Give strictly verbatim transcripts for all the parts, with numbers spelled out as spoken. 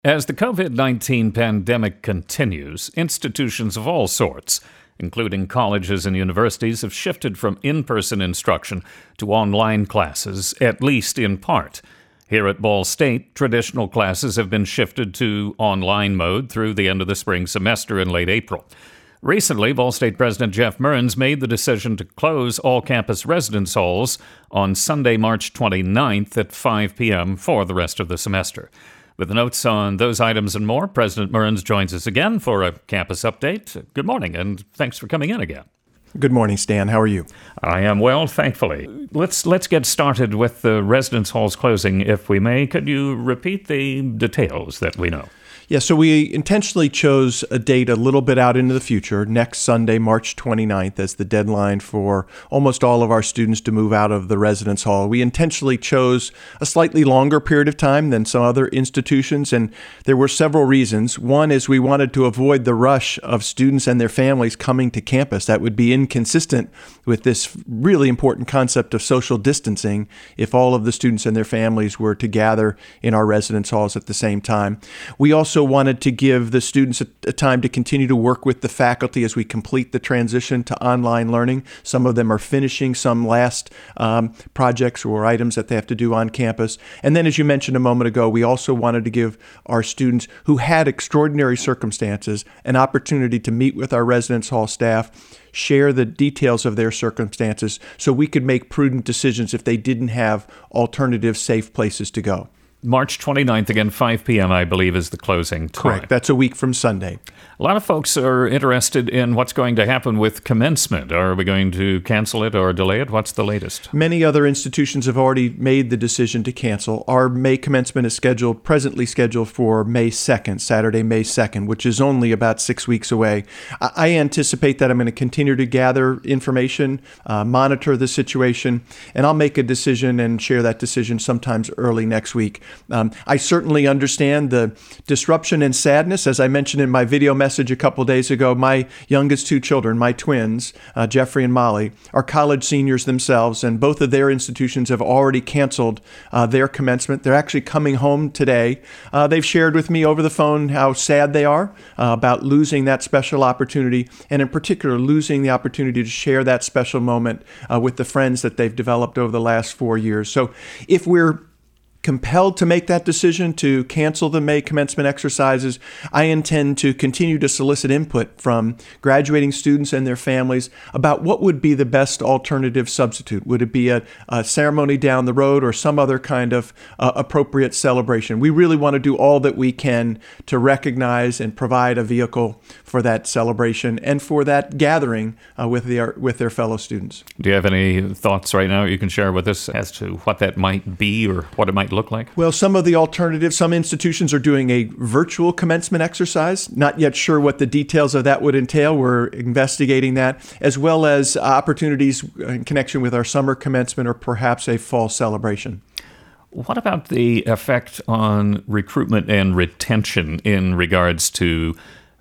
As the COVID nineteen pandemic continues, institutions of all sorts, including colleges and universities, have shifted from in-person instruction to online classes, at least in part. Here at Ball State, traditional classes have been shifted to online mode through the end of the spring semester in late April. Recently, Ball State President Jeff Mearns made the decision to close all campus residence halls on Sunday, March twenty-ninth at five p.m. for the rest of the semester. With notes on those items and more, President Mearns joins us again for a campus update. Good morning, and thanks for coming in again. Good morning, Stan. How are you? I am well, thankfully. Let's let's get started with the residence halls closing, if we may. Could you repeat the details that we know? Yeah, so we intentionally chose a date a little bit out into the future, next Sunday, March twenty-ninth, as the deadline for almost all of our students to move out of the residence hall. We intentionally chose a slightly longer period of time than some other institutions, and there were several reasons. One is we wanted to avoid the rush of students and their families coming to campus. That would be inconsistent with this really important concept of social distancing if all of the students and their families were to gather in our residence halls at the same time. We also wanted to give the students a, a time to continue to work with the faculty as we complete the transition to online learning. Some of them are finishing some last um, projects or items that they have to do on campus. And then, as you mentioned a moment ago, we also wanted to give our students who had extraordinary circumstances an opportunity to meet with our residence hall staff, share the details of their circumstances so we could make prudent decisions if they didn't have alternative safe places to go. March twenty-ninth, again, five p.m., I believe, is the closing time. Correct. That's a week from Sunday. A lot of folks are interested in what's going to happen with commencement. Are we going to cancel it or delay it? What's the latest? Many other institutions have already made the decision to cancel. Our May commencement is scheduled, presently scheduled for May second, Saturday, May second, which is only about six weeks away. I anticipate that I'm going to continue to gather information, uh, monitor the situation, and I'll make a decision and share that decision sometimes early next week. Um, I certainly understand the disruption and sadness. As I mentioned in my video message a couple days ago, my youngest two children, my twins, uh, Jeffrey and Molly, are college seniors themselves, and both of their institutions have already canceled uh, their commencement. They're actually coming home today. Uh, they've shared with me over the phone how sad they are uh, about losing that special opportunity, and in particular, losing the opportunity to share that special moment uh, with the friends that they've developed over the last four years. So if we're compelled to make that decision to cancel the May commencement exercises, I intend to continue to solicit input from graduating students and their families about what would be the best alternative substitute. Would it be a, a ceremony down the road or some other kind of uh, appropriate celebration? We really want to do all that we can to recognize and provide a vehicle for that celebration and for that gathering uh, with, the, with their fellow students. Do you have any thoughts right now you can share with us as to what that might be or what it might look like? Well, some of the alternatives, some institutions are doing a virtual commencement exercise. Not yet sure what the details of that would entail. We're investigating that, as well as opportunities in connection with our summer commencement or perhaps a fall celebration. What about the effect on recruitment and retention in regards to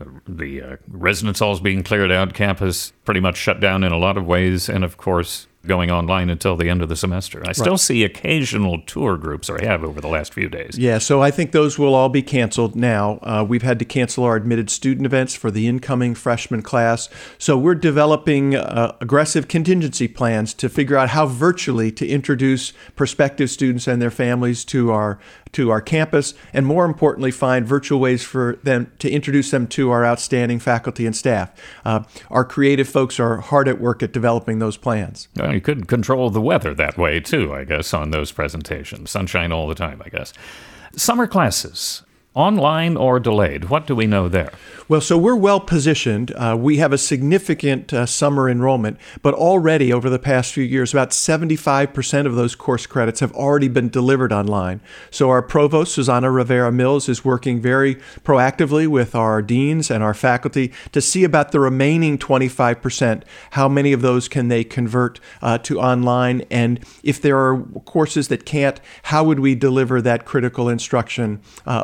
the uh, residence halls being cleared out, campus pretty much shut down in a lot of ways, and of course, going online until the end of the semester? I still right. see occasional tour groups, or have over the last few days. Yeah, so I think those will all be canceled now. Uh, we've had to cancel our admitted student events for the incoming freshman class. So we're developing uh, aggressive contingency plans to figure out how virtually to introduce prospective students and their families to our to our campus, and more importantly, find virtual ways for them to introduce them to our outstanding faculty and staff. Uh, our creative folks are hard at work at developing those plans. Well, you could control the weather that way, too, I guess, on those presentations. Sunshine all the time, I guess. Summer classes, online or delayed, what do we know there? Well, so we're well positioned. Uh, we have a significant uh, summer enrollment, but already over the past few years, about seventy-five percent of those course credits have already been delivered online. So our provost, Susanna Rivera Mills, is working very proactively with our deans and our faculty to see about the remaining twenty-five percent. How many of those can they convert uh, to online? And if there are courses that can't, how would we deliver that critical instruction uh, over the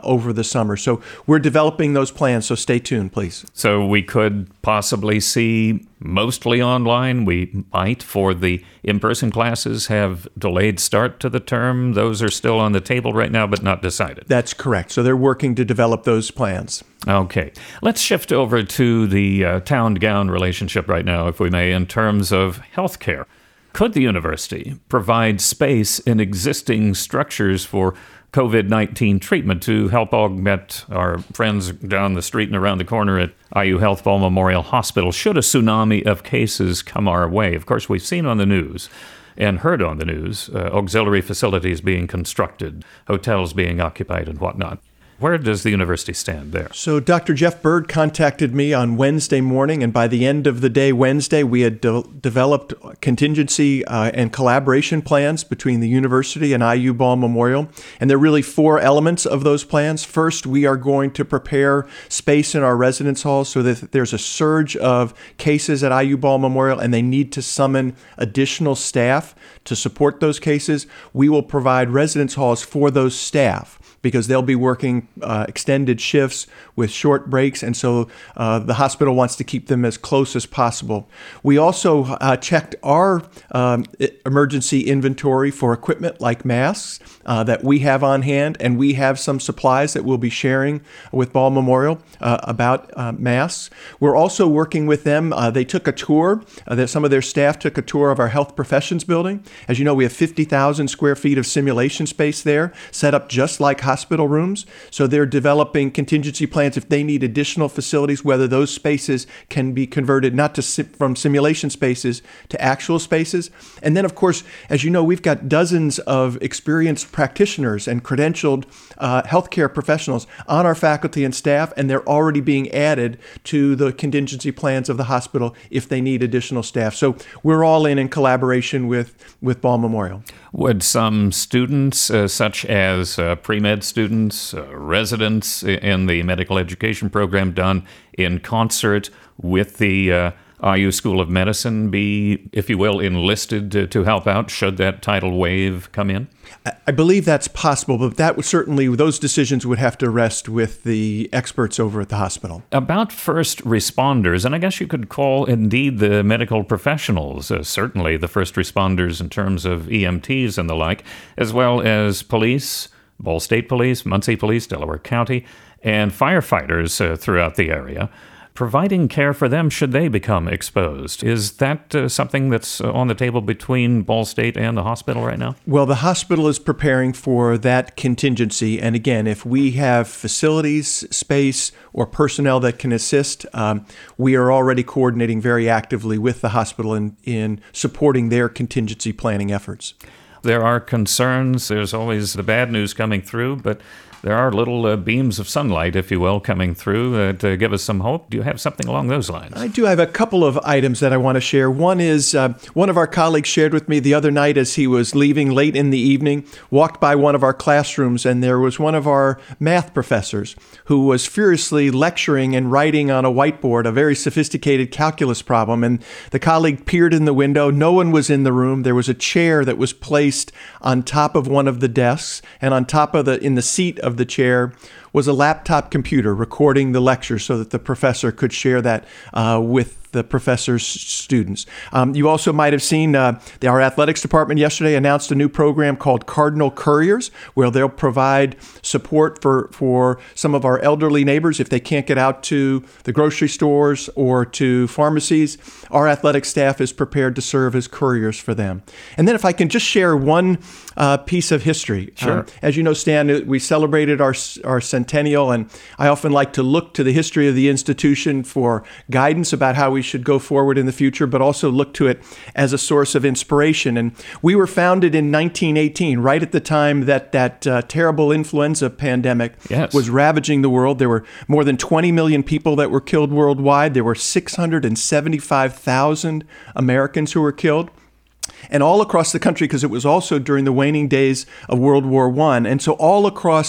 the summer. So we're developing those plans, so stay tuned, please. So we could possibly see mostly online. We might, for the in-person classes, have delayed start to the term. Those are still on the table right now, but not decided. That's correct. So they're working to develop those plans. Okay. Let's shift over to the uh, town-gown relationship right now, if we may, in terms of health care. Could the university provide space in existing structures for COVID nineteen treatment to help augment our friends down the street and around the corner at I U Health Ball Memorial Hospital should a tsunami of cases come our way? Of course, we've seen on the news and heard on the news uh, auxiliary facilities being constructed, hotels being occupied and whatnot. Where does the university stand there? So Doctor Jeff Bird contacted me on Wednesday morning, and by the end of the day Wednesday, we had de- developed contingency uh, and collaboration plans between the university and I U Ball Memorial. And there are really four elements of those plans. First, we are going to prepare space in our residence halls so that there's a surge of cases at I U Ball Memorial and they need to summon additional staff to support those cases. We will provide residence halls for those staff, because they'll be working uh, extended shifts with short breaks, and so uh, the hospital wants to keep them as close as possible. We also uh, checked our um, emergency inventory for equipment like masks uh, that we have on hand, and we have some supplies that we'll be sharing with Ball Memorial uh, about uh, masks. We're also working with them. Uh, they took a tour, uh, that some of their staff took a tour of our health professions building. As you know, we have fifty thousand square feet of simulation space there, set up just like hospital rooms. So they're developing contingency plans if they need additional facilities, whether those spaces can be converted not to sim- from simulation spaces to actual spaces. And then, of course, as you know, we've got dozens of experienced practitioners and credentialed uh, healthcare professionals on our faculty and staff, and they're already being added to the contingency plans of the hospital if they need additional staff. So we're all in in collaboration with, with Ball Memorial. Would some students, uh, such as uh, pre-med students, uh, residents in the medical education program, done in concert with the uh, I U School of Medicine, be, if you will, enlisted to, to help out should that tidal wave come in? I believe that's possible, but that would certainly, those decisions would have to rest with the experts over at the hospital. About first responders, and I guess you could call indeed the medical professionals, uh, certainly the first responders in terms of E M Ts and the like, as well as police, Ball State Police, Muncie Police, Delaware County, and firefighters uh, throughout the area, providing care for them should they become exposed. Is that uh, something that's on the table between Ball State and the hospital right now? Well, the hospital is preparing for that contingency. And again, if we have facilities, space, or personnel that can assist, um, we are already coordinating very actively with the hospital in, in supporting their contingency planning efforts. There are concerns. There's always the bad news coming through, but there are little uh, beams of sunlight, if you will, coming through uh, to give us some hope. Do you have something along those lines? I do have a couple of items that I want to share. One is uh, one of our colleagues shared with me the other night as he was leaving late in the evening, walked by one of our classrooms, and there was one of our math professors who was furiously lecturing and writing on a whiteboard a very sophisticated calculus problem. And the colleague peered in the window. No one was in the room. There was a chair that was placed on top of one of the desks, and on top of the, in the seat of the chair was a laptop computer recording the lecture so that the professor could share that uh, with the professor's students. Um, you also might have seen uh, the, our athletics department yesterday announced a new program called Cardinal Couriers, where they'll provide support for, for some of our elderly neighbors if they can't get out to the grocery stores or to pharmacies. Our athletic staff is prepared to serve as couriers for them. And then if I can just share one uh, piece of history. Sure. Um, as you know, Stan, we celebrated our, our centennial, and I often like to look to the history of the institution for guidance about how we should go forward in the future, but also look to it as a source of inspiration. And we were founded in nineteen eighteen, right at the time that that uh, terrible influenza pandemic yes. was ravaging the world. There were more than twenty million people that were killed worldwide. There were six hundred seventy-five thousand Americans who were killed. And all across the country, because it was also during the waning days of World War One. And so all across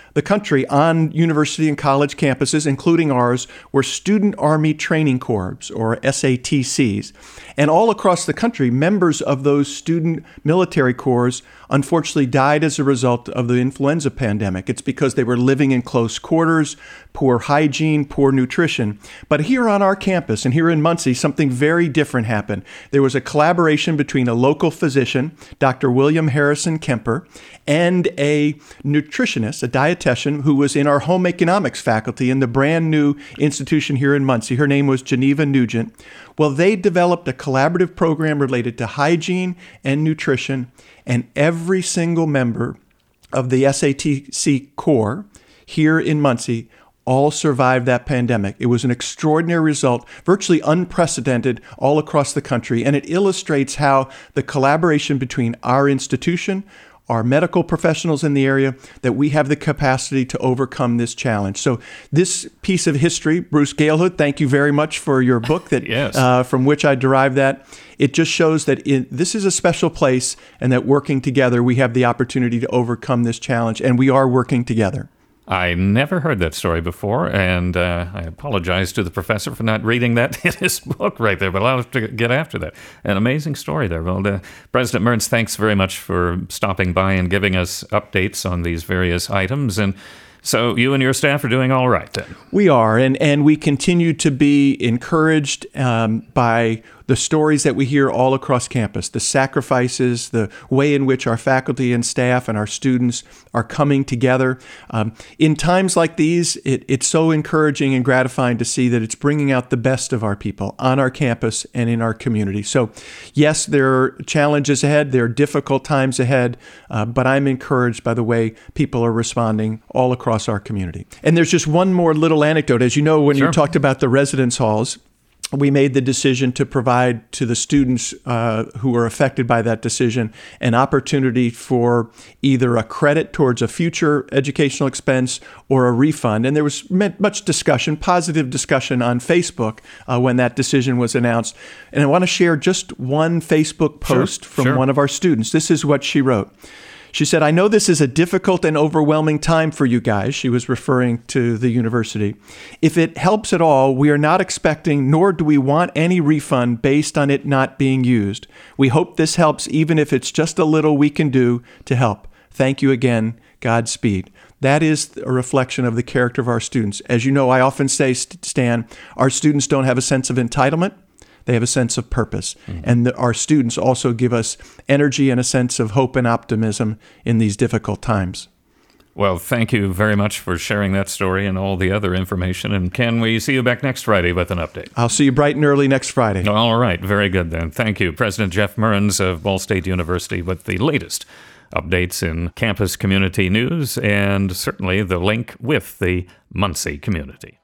the country on university and college campuses, including ours, were Student Army Training Corps, or S A T Cs. And all across the country, members of those student military corps unfortunately died as a result of the influenza pandemic. It's because they were living in close quarters, poor hygiene, poor nutrition. But here on our campus and here in Muncie, something very different happened. There was a collaboration between a local physician, Doctor William Harrison Kemper, and a nutritionist, a dietitian, who was in our home economics faculty in the brand new institution here in Muncie. Her name was Geneva Nugent. Well, they developed a collaborative program related to hygiene and nutrition, and every single member of the S A T C Corps here in Muncie all survived that pandemic. It was an extraordinary result, virtually unprecedented all across the country, and it illustrates how the collaboration between our institution, our medical professionals in the area, that we have the capacity to overcome this challenge. So this piece of history, Bruce Galehood, thank you very much for your book that yes. uh, from which I derived that. It just shows that in, this is a special place, and that working together, we have the opportunity to overcome this challenge, and we are working together. I never heard that story before, and uh, I apologize to the professor for not reading that in his book right there, but I'll have to get after that. An amazing story there. Well, uh, President Mearns, thanks very much for stopping by and giving us updates on these various items. And so you and your staff are doing all right then? We are, and, and we continue to be encouraged um, by the stories that we hear all across campus, the sacrifices, the way in which our faculty and staff and our students are coming together. Um, in times like these, it, it's so encouraging and gratifying to see that it's bringing out the best of our people on our campus and in our community. So yes, there are challenges ahead, there are difficult times ahead, uh, but I'm encouraged by the way people are responding all across our community. And there's just one more little anecdote. As you know, when Sure. you talked about the residence halls, we made the decision to provide to the students uh, who were affected by that decision an opportunity for either a credit towards a future educational expense or a refund. And there was much discussion, positive discussion on Facebook uh, when that decision was announced. And I want to share just one Facebook post Sure, from sure. one of our students. This is what she wrote. She said, "I know this is a difficult and overwhelming time for you guys." She was referring to the university. "If it helps at all, we are not expecting, nor do we want any refund based on it not being used. We hope this helps, even if it's just a little we can do to help. Thank you again. Godspeed." That is a reflection of the character of our students. As you know, I often say, Stan, our students don't have a sense of entitlement. They have a sense of purpose. Mm-hmm. And the, our students also give us energy and a sense of hope and optimism in these difficult times. Well, thank you very much for sharing that story and all the other information. And can we see you back next Friday with an update? I'll see you bright and early next Friday. All right. Very good then. Thank you. President Jeff Mearns of Ball State University with the latest updates in campus community news and certainly the link with the Muncie community.